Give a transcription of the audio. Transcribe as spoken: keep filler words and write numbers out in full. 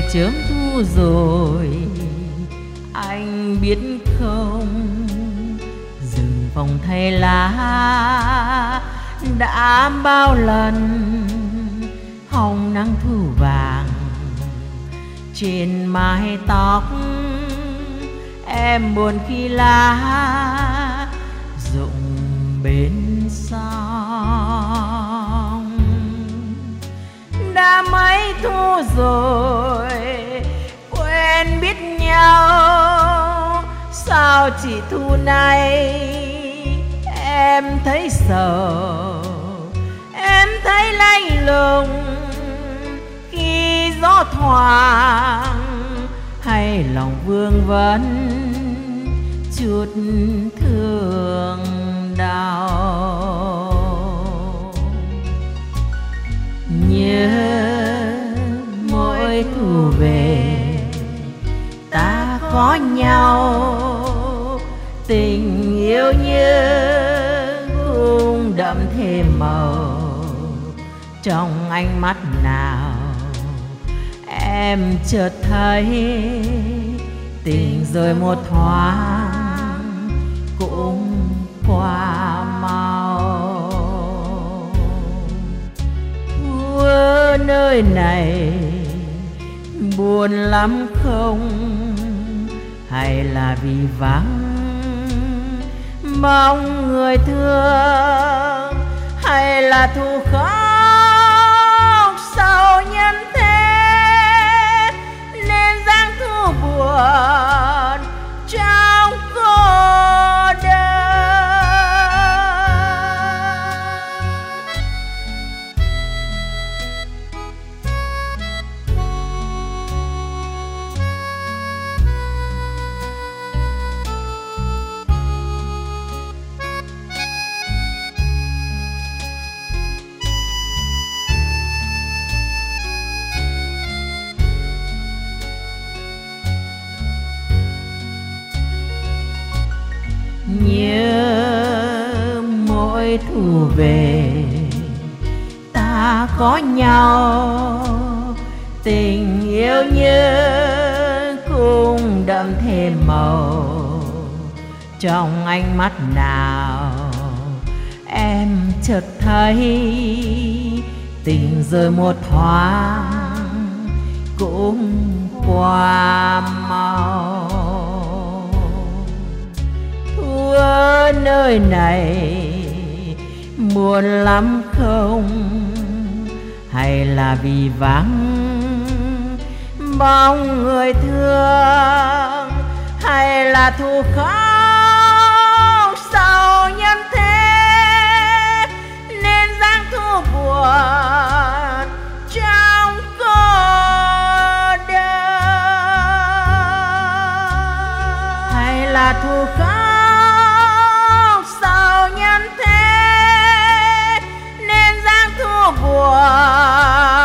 chớm thu rồi, anh biết không, rừng phòng thay lá đã bao lần hồng nắng thu vàng trên mái tóc em, buồn khi lá rụng bên sông. Đã mấy thu rồi quen biết nhau, sao chỉ thu này em thấy sầu, em thấy lạnh lùng khi gió thoảng, hay lòng vương vấn chút thương đau. Nhớ mỗi thu về ta có nhau, tình yêu nhớ cũng đậm thêm màu trong ánh mắt nào em chợt thấy tình rồi một thoáng cũng qua mau. Ở nơi này buồn lắm không, hay là vì vắng mong người thương, hay là thu khóc sau nhân thế, nên dáng thu buồn trong cô đơn. Nhớ mỗi thu về ta có nhau, tình yêu nhớ cũng đậm thêm màu trong ánh mắt nào em chợt thấy tình rồi một thoáng cũng qua mau. Ở nơi này buồn lắm không, hay là vì vắng bóng người thương, hay là thu khóc sau nhân thế, nên dáng thu buồn trong cô đơn, hay là thu khóc buồn